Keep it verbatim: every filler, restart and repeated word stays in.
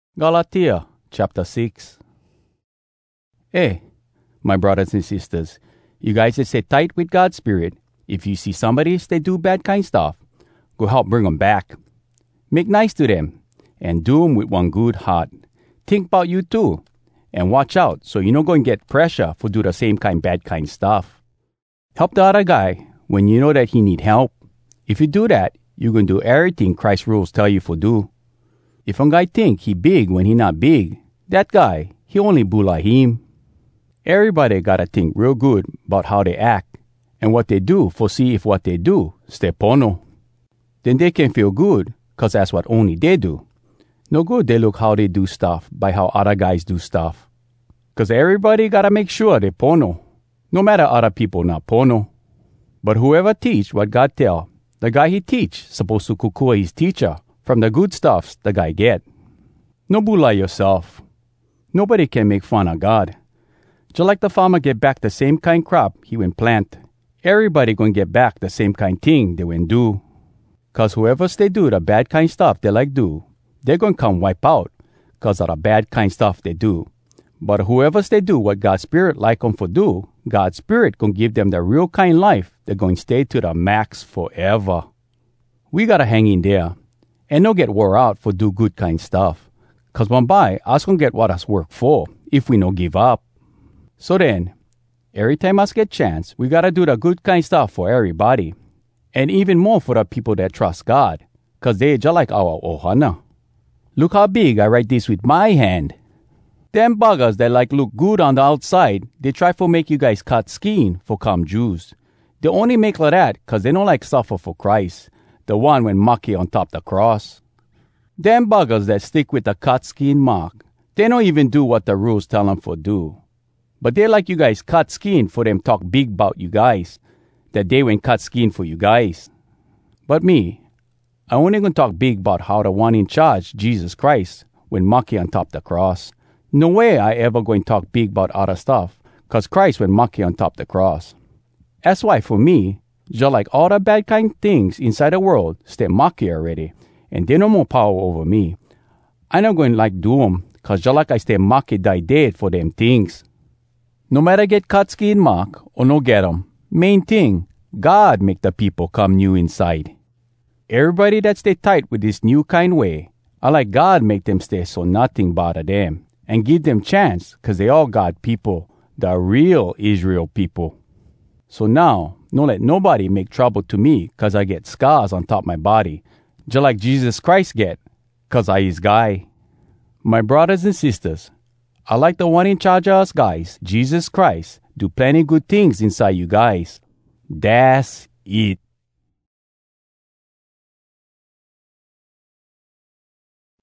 Galatia chapter six. Hey, my brothers and sisters, you guys that stay tight with God's Spirit, if you see somebody they do bad kind stuff, go help bring them back. Make nice to them, and do them with one good heart. Think about you too, and watch out so you don't go and get pressure for do the same kind bad kind stuff. Help the other guy when you know that he need help. If you do that, you can do everything Christ's rules tell you for do. If a guy think he big when he not big, that guy, he only bulla him. Everybody gotta think real good about how they act and what they do for see if what they do stay pono. Then they can feel good, cause that's what only they do. No good they look how they do stuff by how other guys do stuff. Cause everybody gotta make sure they pono, no matter other people not pono. But whoever teach what God tell, the guy he teach supposed to kukua his teacher from the good stuffs the guy get. No bulla yourself. Nobody can make fun of God. Just like the farmer get back the same kind crop he went plant, everybody gonna get back the same kind thing they went do. Cause whoever they do the bad kind stuff they like do, they gonna come wipe out cause of the bad kind stuff they do. But whoever they do what God's Spirit like them for do, God's Spirit gonna give them the real kind life they're gonna stay to the max forever. We gotta hang in there and no get wore out for do good kind stuff. Cause one by us gonna get what us work for if we no give up. So then, every time us get chance, we gotta do the good kind stuff for everybody. And even more for the people that trust God. Cause they just like our ohana. Look how big I write this with my hand. Them buggers that like look good on the outside, they try for make you guys cut skin for come Jews. They only make like that cause they don't like suffer for Christ, the one when mocky on top the cross. Them buggers that stick with the cut skin mark, they don't even do what the rules tell them for do. But they like you guys cut skin for them talk big about you guys, that they went cut skin for you guys. But me, I only gonna talk big about how the one in charge, Jesus Christ, went mocky on top the cross. No way I ever going to talk big about other stuff, cause Christ went mocky on top the cross. That's why for me, just like all the bad kind things inside the world stay mocky already, and they no more power over me. I not going to like do them, cause just like I stay mocky die dead for them things. No matter get cut skin mark or no get them, main thing, God make the people come new inside. Everybody that stay tight with this new kind way, I like God make them stay so nothing bother them. And give them chance, cause they all God people, the real Israel people. So now, no let nobody make trouble to me, cause I get scars on top my body, just like Jesus Christ get, cause I his guy. My brothers and sisters, I like the one in charge of us guys, Jesus Christ, do plenty good things inside you guys. That's it.